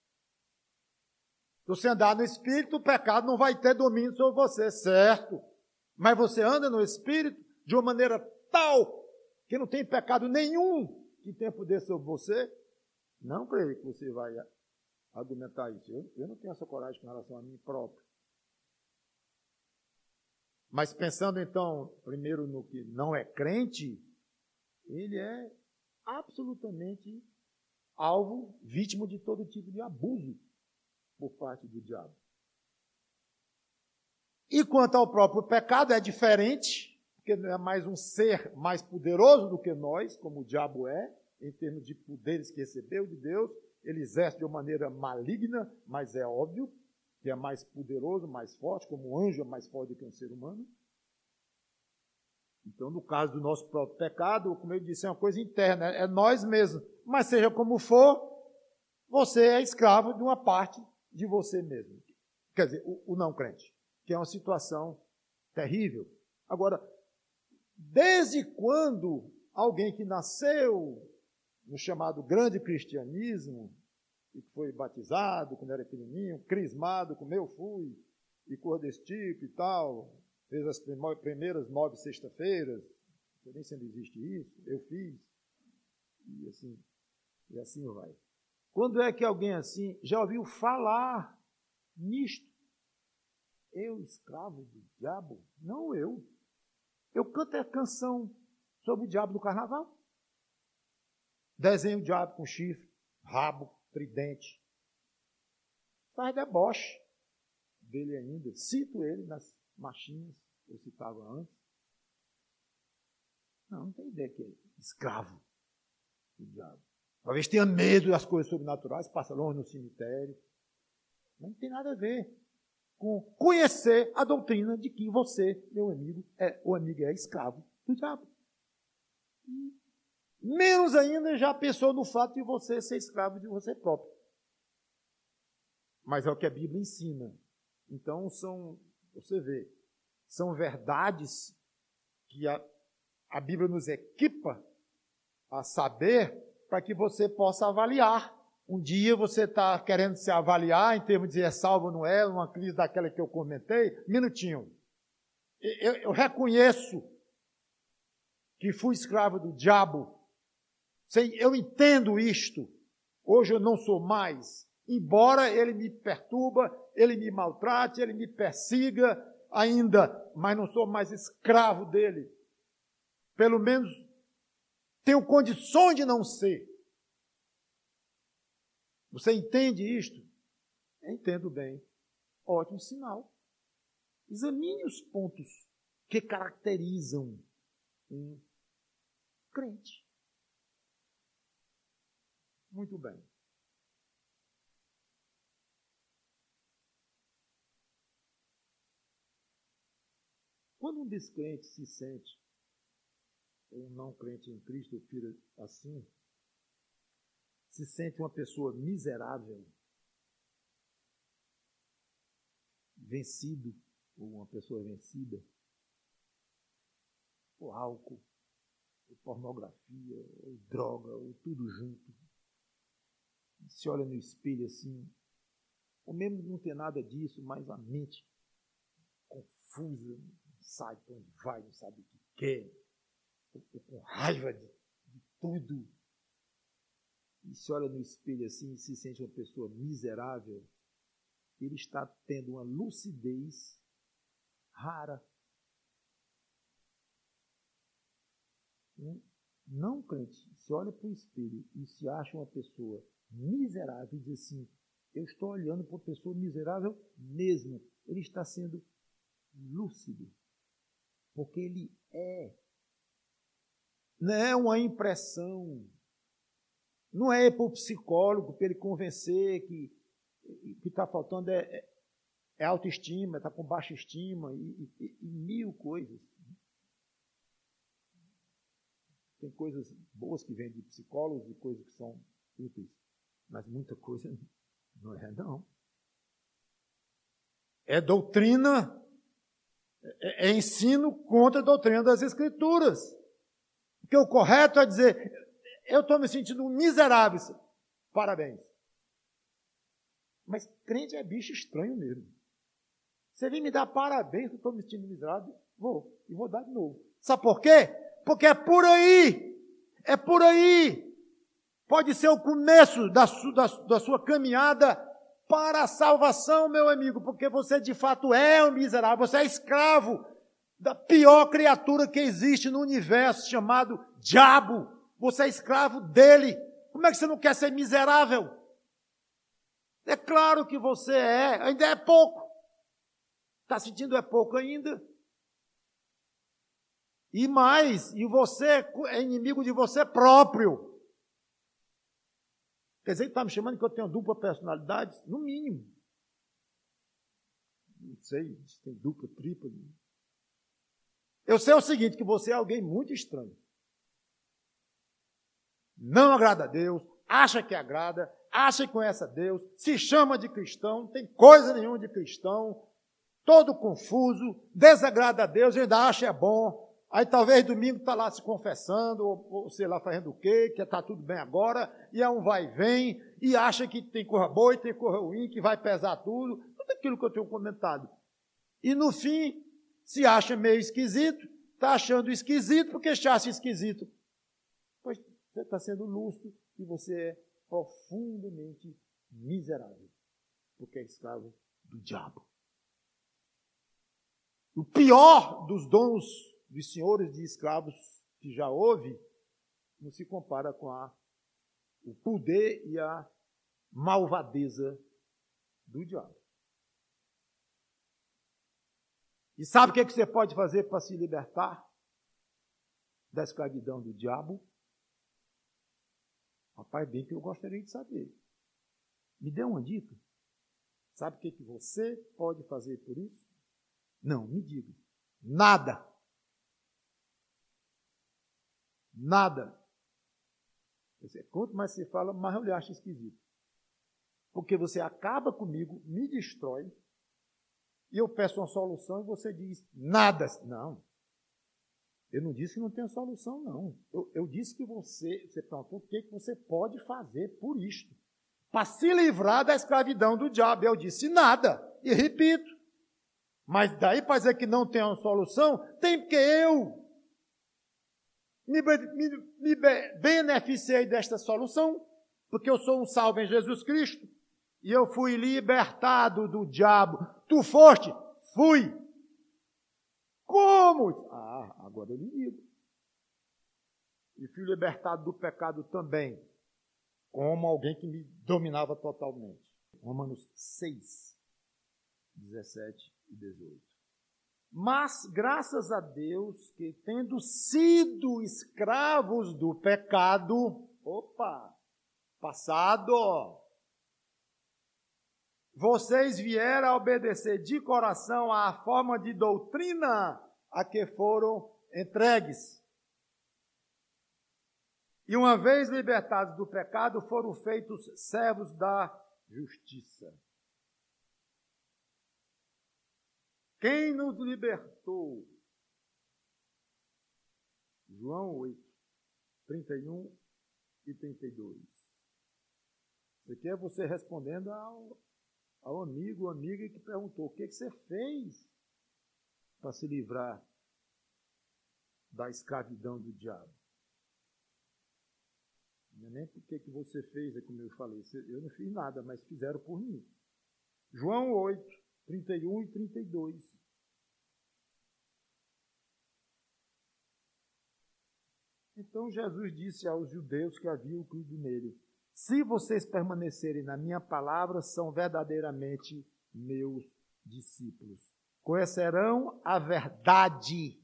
Se você andar no Espírito, o pecado não vai ter domínio sobre você, certo? Mas você anda no Espírito de uma maneira tal que não tem pecado nenhum que tenha poder sobre você. Não creio que você vai argumentar isso. Eu não tenho essa coragem com relação a mim próprio. Mas pensando então, primeiro no que não é crente, ele é absolutamente alvo, vítima de todo tipo de abuso por parte do diabo. E quanto ao próprio pecado, é diferente, porque é mais um ser mais poderoso do que nós, como o diabo é, em termos de poderes que recebeu de Deus. Ele exerce de uma maneira maligna, mas é óbvio que é mais poderoso, mais forte, como um anjo é mais forte do que um ser humano. Então, no caso do nosso próprio pecado, como eu disse, é uma coisa interna, é nós mesmos. Mas seja como for, você é escravo de uma parte de você mesmo. Quer dizer, o não crente, que é uma situação terrível. Agora, desde quando alguém que nasceu no chamado grande cristianismo, e que foi batizado quando era pequenininho, crismado, como eu fui, e coisa desse tipo e tal, fez as primeiras 9 sexta-feiras, não sei nem se ainda existe isso, eu fiz, e assim vai. Quando é que alguém assim já ouviu falar nisto? Eu, escravo do diabo? Não eu. Eu canto a canção sobre o diabo no carnaval. Desenho o diabo com chifre, rabo, tridente. Faz deboche dele ainda. Cito ele nas marchinhas, eu citava antes. Não tem ideia que é escravo do diabo. Talvez tenha medo das coisas sobrenaturais, passa longe no cemitério. Não tem nada a ver com conhecer a doutrina de que você, meu amigo, é escravo do diabo. Menos ainda já pensou no fato de você ser escravo de você próprio. Mas é o que a Bíblia ensina. Então, você vê, são verdades que a Bíblia nos equipa a saber para que você possa avaliar. Um dia você está querendo se avaliar em termos de é salvo ou não é, uma crise daquela que eu comentei. Minutinho. Eu reconheço que fui escravo do diabo. Eu entendo isto. Hoje eu não sou mais. Embora ele me perturba, ele me maltrate, ele me persiga ainda, mas não sou mais escravo dele. Pelo menos tenho condições de não ser. Você entende isto? Entendo bem. Ótimo sinal. Examine os pontos que caracterizam um crente. Muito bem. Quando um descrente se sente, ou um não crente em Cristo, filho assim, se sente uma pessoa miserável, vencido, ou uma pessoa vencida, ou álcool, ou pornografia, ou droga, ou tudo junto. Se olha no espelho assim, ou mesmo não ter nada disso, mas a mente confusa, não sabe para onde vai, não sabe o que quer, ou com raiva de tudo. E se olha no espelho assim e se sente uma pessoa miserável, ele está tendo uma lucidez rara. Não crente, se olha para o espelho e se acha uma pessoa miserável e diz assim, eu estou olhando para uma pessoa miserável mesmo. Ele está sendo lúcido, porque ele é. Não é uma impressão, não é para o psicólogo, para ele convencer que está faltando é autoestima, está com baixa estima e mil coisas. Tem coisas boas que vêm de psicólogos e coisas que são úteis, mas muita coisa não é, não. É doutrina, é ensino contra a doutrina das Escrituras. Porque o correto é dizer, eu estou me sentindo miserável. Parabéns. Mas crente é bicho estranho mesmo. Você vem me dar parabéns que eu estou me sentindo miserável, vou dar de novo. Sabe por quê? Porque é por aí. É por aí. Pode ser o começo da sua caminhada para a salvação, meu amigo, porque você de fato é um miserável, você é escravo da pior criatura que existe no universo, chamado diabo. Você é escravo dele. Como é que você não quer ser miserável? É claro que você ainda é pouco. Está sentindo é pouco ainda? E mais, e você é inimigo de você próprio. Quer dizer que está me chamando que eu tenho dupla personalidade? No mínimo. Não sei se tem dupla, tripla. Eu sei o seguinte, que você é alguém muito estranho. Não agrada a Deus, acha que agrada, acha que conhece a Deus, se chama de cristão, não tem coisa nenhuma de cristão, todo confuso, desagrada a Deus, ainda acha é bom. Aí talvez domingo está lá se confessando, ou sei lá fazendo o quê, que está tudo bem agora, e é um vai e vem, e acha que tem coisa boa e tem coisa ruim, que vai pesar tudo aquilo que eu tenho comentado. E no fim, se acha meio esquisito, está achando esquisito porque se acha esquisito. Pois você está sendo lúcido e você é profundamente miserável, porque é escravo do diabo. O pior dos dons dos senhores de escravos que já houve, não se compara com o poder e a malvadeza do diabo. E sabe o que você pode fazer para se libertar da escravidão do diabo? Rapaz, bem que eu gostaria de saber. Me dê uma dica. Sabe o que você pode fazer por isso? Não, me diga. Nada. Nada. Quanto mais você fala, mais eu lhe acho esquisito. Porque você acaba comigo, me destrói, e eu peço uma solução e você diz nada. Não. Eu não disse que não tem solução, não. Eu disse que você perguntou o que você pode fazer por isto. Para se livrar da escravidão do diabo. Eu disse nada. E repito. Mas daí para dizer que não tem uma solução, tem porque eu me beneficiei desta solução, porque eu sou um salvo em Jesus Cristo, e eu fui libertado do diabo. Tu foste? Fui. Como? Agora eu lhe digo. E fui libertado do pecado também, como alguém que me dominava totalmente. Romanos 6, 17 e 18. Mas, graças a Deus, que tendo sido escravos do pecado, passado, vocês vieram a obedecer de coração à forma de doutrina a que foram entregues. E uma vez libertados do pecado, foram feitos servos da justiça. Quem nos libertou? João 8, 31 e 32. Isso aqui é você respondendo ao amigo ou amiga que perguntou: o que você fez para se livrar da escravidão do diabo? Não é nem porque que você fez, é como eu falei. Eu não fiz nada, mas fizeram por mim. João 8, 31 e 32. Então Jesus disse aos judeus que haviam crido nele: se vocês permanecerem na minha palavra, são verdadeiramente meus discípulos. Conhecerão a verdade,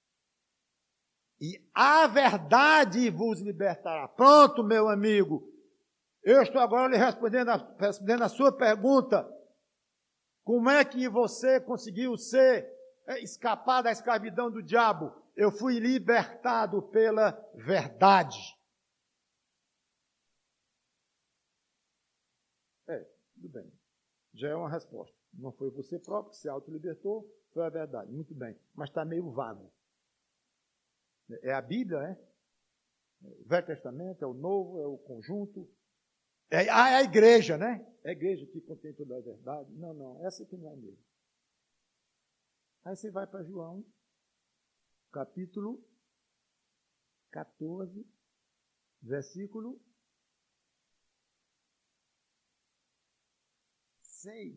e a verdade vos libertará. Pronto, meu amigo. Eu estou agora lhe respondendo a sua pergunta. Como é que você conseguiu escapar da escravidão do diabo? Eu fui libertado pela verdade. Tudo bem. Já é uma resposta. Não foi você próprio que se autolibertou, foi a verdade. Muito bem. Mas está meio vago. É a Bíblia, né? O Velho Testamento, é o Novo, é o conjunto. É a igreja, né? É a igreja que contém toda a verdade. Não, essa aqui não é mesmo. Aí você vai para João, capítulo 14, versículo 6.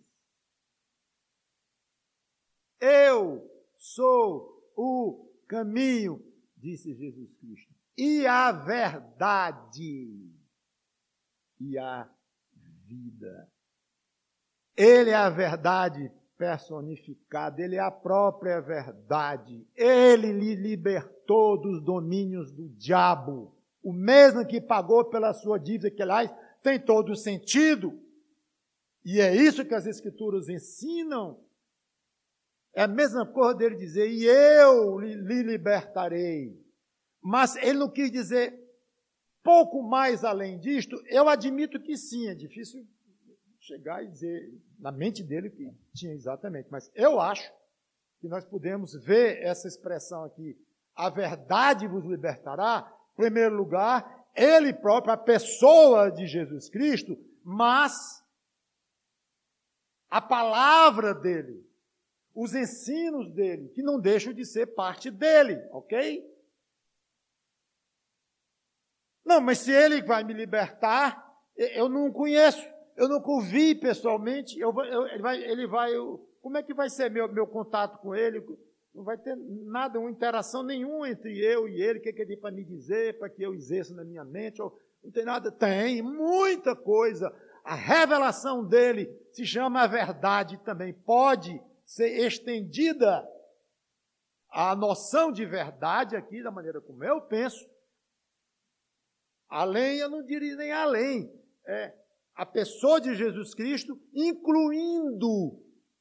Eu sou o caminho, disse Jesus Cristo, e a verdade e a vida. Ele é a verdade personificada, ele é a própria verdade. Ele lhe libertou dos domínios do diabo, o mesmo que pagou pela sua dívida, que, aliás, tem todo o sentido. E é isso que as Escrituras ensinam. É a mesma coisa dele dizer: e eu lhe libertarei. Mas ele não quis dizer pouco mais além disto. Eu admito que sim, é difícil chegar e dizer na mente dele que tinha exatamente. Mas eu acho que nós podemos ver essa expressão aqui: a verdade vos libertará. Em primeiro lugar, ele próprio, a pessoa de Jesus Cristo, mas a palavra dele, os ensinos dele, que não deixam de ser parte dele, ok? Não, mas se ele vai me libertar, eu não conheço, eu nunca o vi pessoalmente, como é que vai ser meu contato com ele? Não vai ter nada, uma interação nenhuma entre eu e ele, o que ele tem para me dizer, para que eu exerça na minha mente, não tem nada, tem muita coisa. A revelação dele se chama a verdade também, pode ser estendida a noção de verdade aqui, da maneira como eu penso. Além, eu não diria nem além, a pessoa de Jesus Cristo, incluindo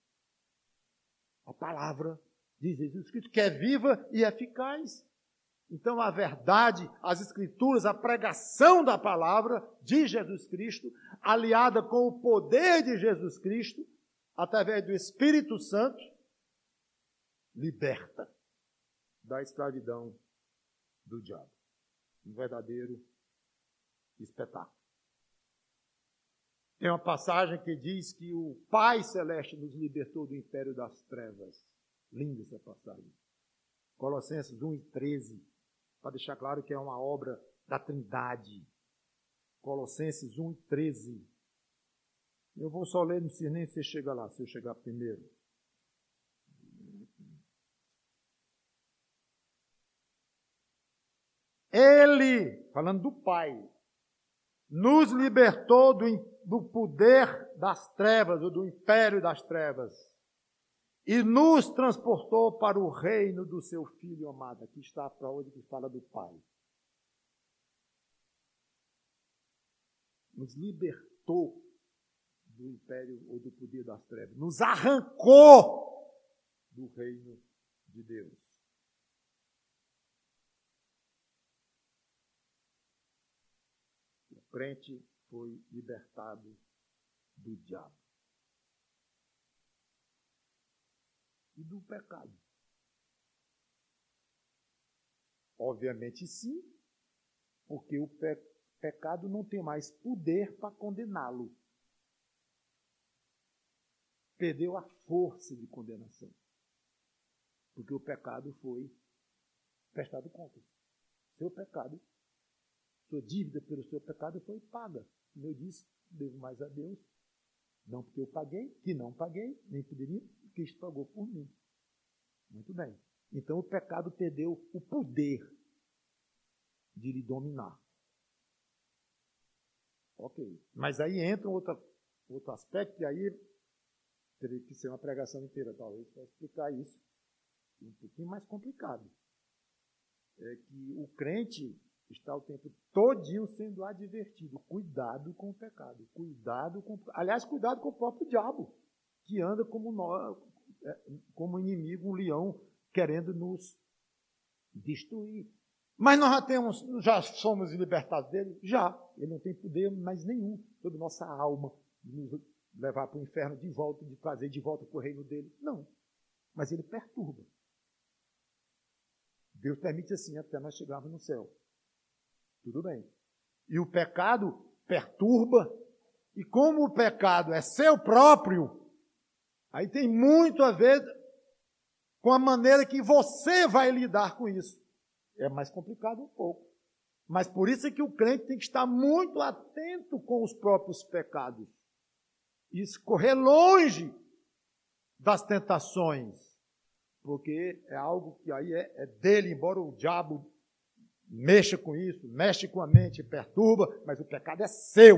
a palavra de Jesus Cristo, que é viva e eficaz. Então, a verdade, as Escrituras, a pregação da palavra de Jesus Cristo, aliada com o poder de Jesus Cristo, através do Espírito Santo, liberta da escravidão do diabo. Um verdadeiro espetáculo. Tem uma passagem que diz que o Pai Celeste nos libertou do império das trevas. Linda essa passagem. Colossenses 1:13, para deixar claro que é uma obra da Trindade. Colossenses 1:13. Eu vou só ler, não sei nem se você chega lá, se eu chegar primeiro. Ele, falando do Pai, nos libertou do poder das trevas, ou do império das trevas, e nos transportou para o reino do seu Filho amado. Aqui está a prova de que fala do Pai. Nos libertou do império ou do poder das trevas. Nos arrancou do reino de Deus. crente foi libertado do diabo e do pecado. Obviamente sim, porque o pecado não tem mais poder para condená-lo. Perdeu a força de condenação. Porque o pecado foi prestado conta. Seu pecado, sua dívida pelo seu pecado foi paga. Como eu disse, devo mais a Deus. Não porque eu paguei, que não paguei, nem poderia, Cristo pagou por mim. Muito bem. Então o pecado perdeu o poder de lhe dominar. Ok. Mas aí entra outro aspecto, e aí teria que ser uma pregação inteira, talvez, para explicar isso. Um pouquinho mais complicado. É que o crente está o tempo todinho sendo advertido. Cuidado com o pecado. Cuidado com o próprio diabo, que anda como inimigo, um leão, querendo nos destruir. Mas nós já somos libertados dele? Já. Ele não tem poder mais nenhum sobre nossa alma, de nos levar para o inferno de volta, de trazer de volta para o reino dele. Não. Mas ele perturba. Deus permite assim até nós chegarmos no céu. Tudo bem. E o pecado perturba. E como o pecado é seu próprio, aí tem muito a ver com a maneira que você vai lidar com isso. É mais complicado um pouco. Mas por isso é que o crente tem que estar muito atento com os próprios pecados. E correr longe das tentações. Porque é algo que aí é dele, embora o diabo mexa com isso, mexe com a mente, perturba, mas o pecado é seu.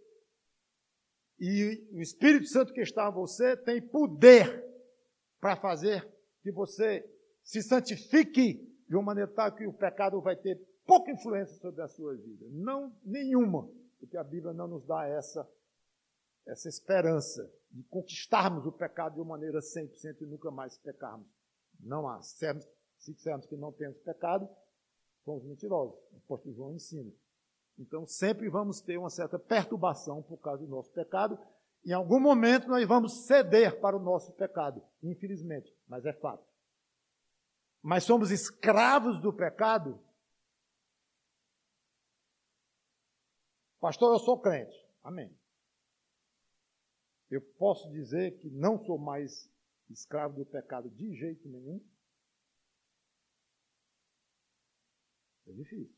E o Espírito Santo que está em você tem poder para fazer que você se santifique de uma maneira tal que o pecado vai ter pouca influência sobre a sua vida. Não nenhuma, porque a Bíblia não nos dá essa esperança de conquistarmos o pecado de uma maneira 100% e nunca mais pecarmos. Não há. Se dissermos que não temos pecado, somos mentirosos. O apóstolo João ensina. Então, sempre vamos ter uma certa perturbação por causa do nosso pecado. Em algum momento, nós vamos ceder para o nosso pecado, infelizmente, mas é fato. Mas somos escravos do pecado? Pastor, eu sou crente. Amém. Eu posso dizer que não sou mais escravo do pecado de jeito nenhum? É difícil.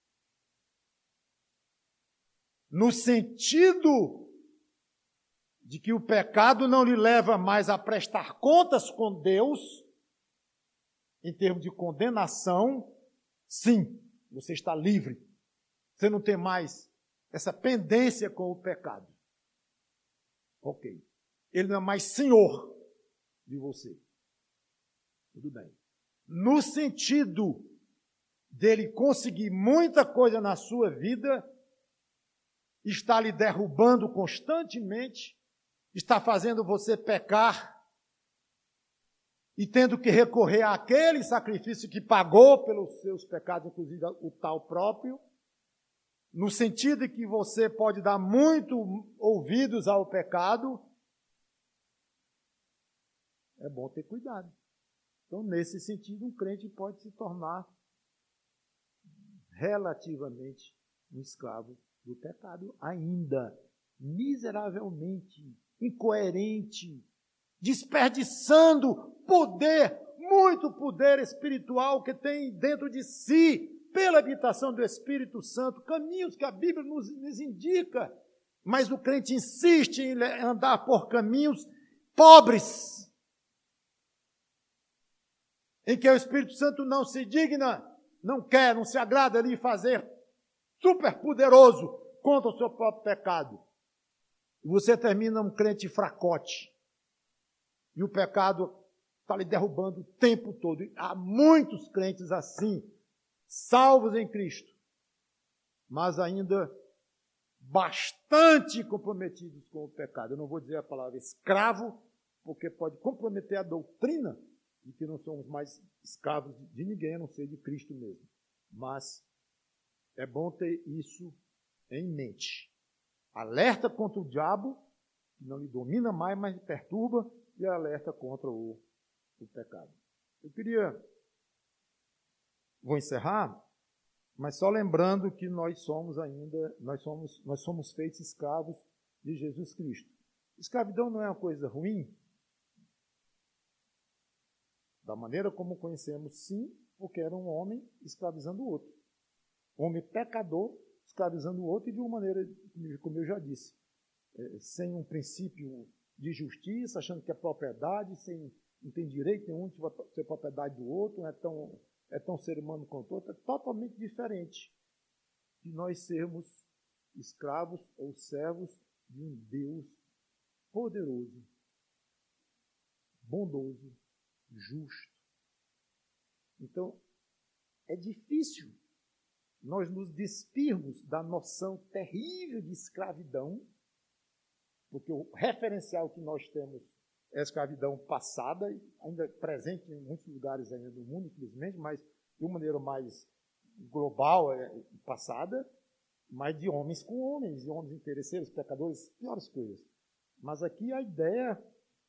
No sentido de que o pecado não lhe leva mais a prestar contas com Deus, em termos de condenação, sim, você está livre. Você não tem mais essa pendência com o pecado. Ok. Ele não é mais senhor de você. Tudo bem. No sentido dele conseguir muita coisa na sua vida, está lhe derrubando constantemente, está fazendo você pecar e tendo que recorrer àquele sacrifício que pagou pelos seus pecados, inclusive o tal próprio, no sentido de que você pode dar muito ouvidos ao pecado, é bom ter cuidado. Então, nesse sentido, um crente pode se tornar relativamente um escravo do pecado, ainda miseravelmente, incoerente, desperdiçando poder, muito poder espiritual que tem dentro de si, pela habitação do Espírito Santo, caminhos que a Bíblia nos indica, mas o crente insiste em andar por caminhos pobres, em que o Espírito Santo não se digna, não quer, não se agrada ali fazer super poderoso contra o seu próprio pecado. E você termina um crente fracote. E o pecado está lhe derrubando o tempo todo. E há muitos crentes assim, salvos em Cristo, mas ainda bastante comprometidos com o pecado. Eu não vou dizer a palavra escravo, porque pode comprometer a doutrina de que não somos mais escravos de ninguém, a não ser de Cristo mesmo. Mas é bom ter isso em mente. Alerta contra o diabo, que não lhe domina mais, mas lhe perturba, e alerta contra o pecado. Vou encerrar, mas só lembrando que nós somos feitos escravos de Jesus Cristo. Escravidão não é uma coisa ruim? Da maneira como conhecemos, sim, porque era um homem escravizando o outro. Homem pecador escravizando o outro, e de uma maneira, como eu já disse, sem um princípio de justiça, achando que é propriedade, não tem direito nenhum de ser propriedade do outro, é tão ser humano quanto o outro, é totalmente diferente de nós sermos escravos ou servos de um Deus poderoso, bondoso, justo. Então, é difícil nós nos despirmos da noção terrível de escravidão, porque o referencial que nós temos é a escravidão passada, ainda presente em muitos lugares ainda do mundo, infelizmente, mas de uma maneira mais global, passada, mas de homens com homens, de homens interesseiros, pecadores, piores coisas. Mas aqui a ideia,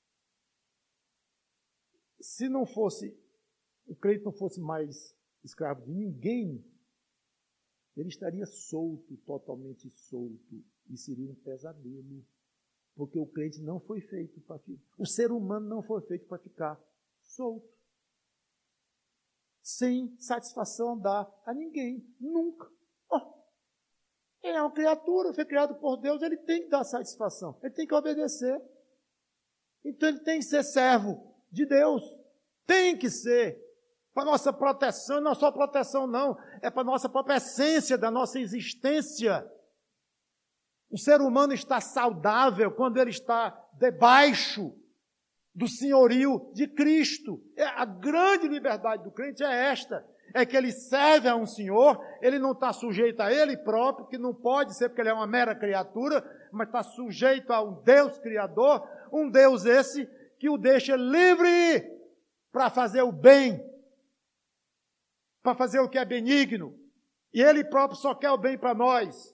se não fosse, o crente não fosse mais escravo de ninguém, ele estaria solto, totalmente solto, e seria um pesadelo. Porque o crente não foi feito para ficar. O ser humano não foi feito para ficar solto. Sem satisfação dar a ninguém. Nunca. Ele é uma criatura, foi criado por Deus, ele tem que dar satisfação. Ele tem que obedecer. Então ele tem que ser servo de Deus. Tem que ser. Para nossa proteção, e não só proteção não, é para nossa própria essência da nossa existência. O ser humano está saudável quando ele está debaixo do senhorio de Cristo. A grande liberdade do crente é esta, é que ele serve a um senhor, ele não está sujeito a ele próprio, que não pode ser porque ele é uma mera criatura, mas está sujeito a um Deus criador, um Deus esse que o deixa livre para fazer o bem, para fazer o que é benigno. E ele próprio só quer o bem para nós.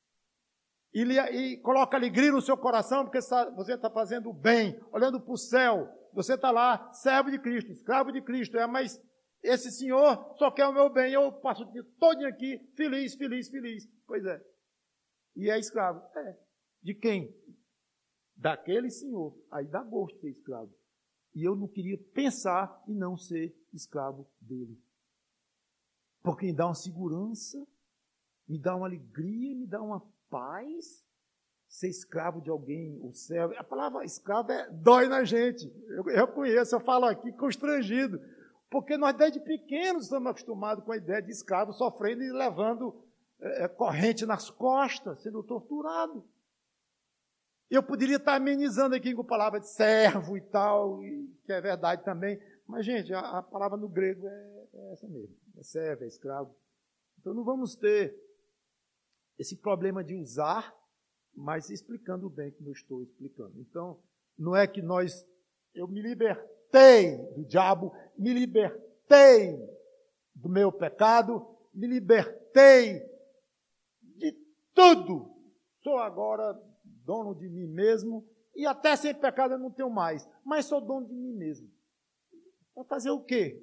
E coloca alegria no seu coração, porque você está fazendo o bem, olhando para o céu. Você está lá, servo de Cristo, escravo de Cristo. Mas esse senhor só quer o meu bem. Eu passo o dia todo aqui, feliz, feliz, feliz. Pois é. E é escravo. De quem? Daquele senhor. Aí dá gosto de ser escravo. E eu não queria pensar em não ser escravo dele. Porque me dá uma segurança, me dá uma alegria, me dá uma paz, ser escravo de alguém, ou servo. A palavra escravo dói na gente. Eu conheço, eu falo aqui constrangido, porque nós desde pequenos estamos acostumados com a ideia de escravo sofrendo e levando corrente nas costas, sendo torturado. Eu poderia estar amenizando aqui com a palavra de servo e tal, que é verdade também, mas, gente, a palavra no grego é essa mesmo, é servo, é escravo. Então não vamos ter esse problema de usar, mas explicando bem como eu estou explicando. Então, não é que eu me libertei do diabo, me libertei do meu pecado, me libertei de tudo. Sou agora dono de mim mesmo, e até sem pecado eu não tenho mais, mas sou dono de mim mesmo. Vai fazer o quê?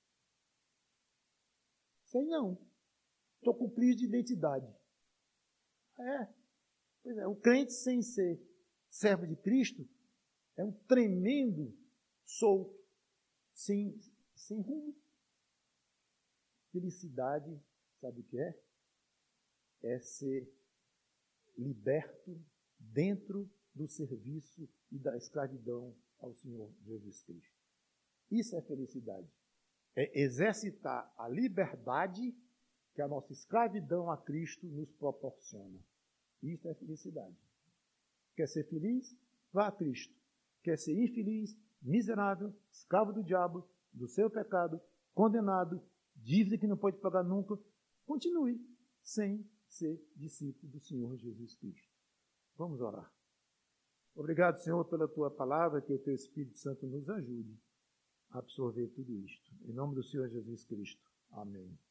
Sei não. Estou com crise de identidade. Pois é, o crente sem ser servo de Cristo é um tremendo solto, sem rumo. Felicidade, sabe o que é? É ser liberto dentro do serviço e da escravidão ao Senhor Jesus Cristo. Isso é felicidade. É exercitar a liberdade que a nossa escravidão a Cristo nos proporciona. Isso é felicidade. Quer ser feliz? Vá a Cristo. Quer ser infeliz, miserável, escravo do diabo, do seu pecado, condenado, dívida que não pode pagar nunca, continue sem ser discípulo do Senhor Jesus Cristo. Vamos orar. Obrigado, Senhor, pela tua palavra, que o teu Espírito Santo nos ajude a absorver tudo isto. Em nome do Senhor Jesus Cristo. Amém.